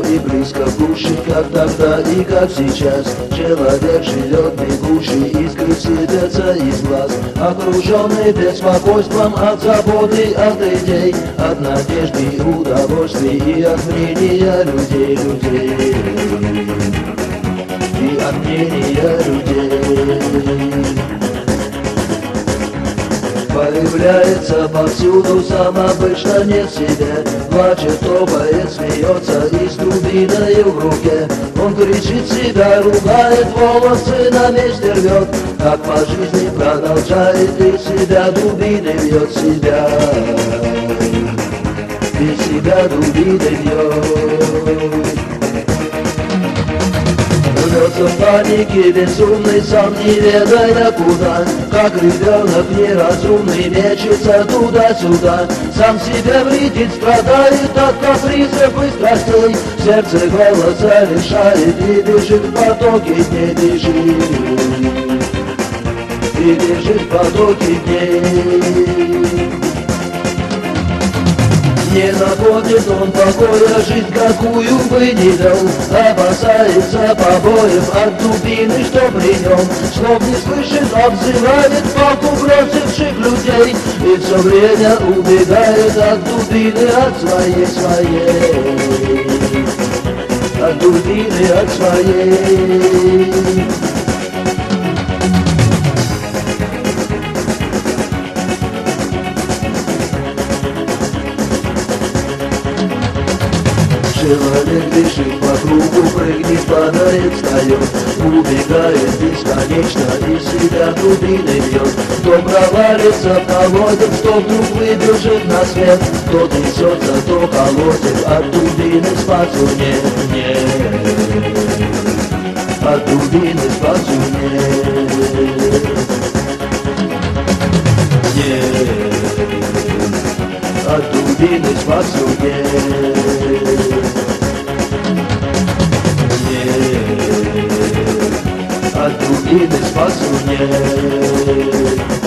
и близко в глуши, как тогда и как сейчас. Человек живет бегущий, искры сыпятся из глаз, окруженный беспокойством от заботы, от идей, от надежды, удовольствий и от мнения людей. И от мнения людей. Появляется повсюду, сам обычно не в себе. Плачет, топает, смеется и с дубиной в руке. Он кричит себя, ругает, волосы на месте рвет, как по жизни продолжает и себя дубиной бьет себя. И себя дубиной бьет. Рвется в панике безумный, сам не ведая куда, как ребенок неразумный мечется туда-сюда. Сам себя вредит, страдает от капризов и страстей, в сердце голоса лишает и бежит в потоке дней, бежит. И бежит в потоке дней. Не находит он покоя, жизнь какую бы ни дал, опасается побоев от дубины, что при нем. Слов не слышит, обзывает палку бросивших людей, и все время убегает от дубины, от своей, от дубины, от своей. Человек бежит по кругу, прыгнет, падает, встает, убегает бесконечно и себя дубиной бьет. Кто провалится в колодец, кто вдруг выбежит на свет, кто трясется, то колотит, от дубины спасу нет. От дубины спасу нет. От дубины спасу нет. От дубины спасу нет.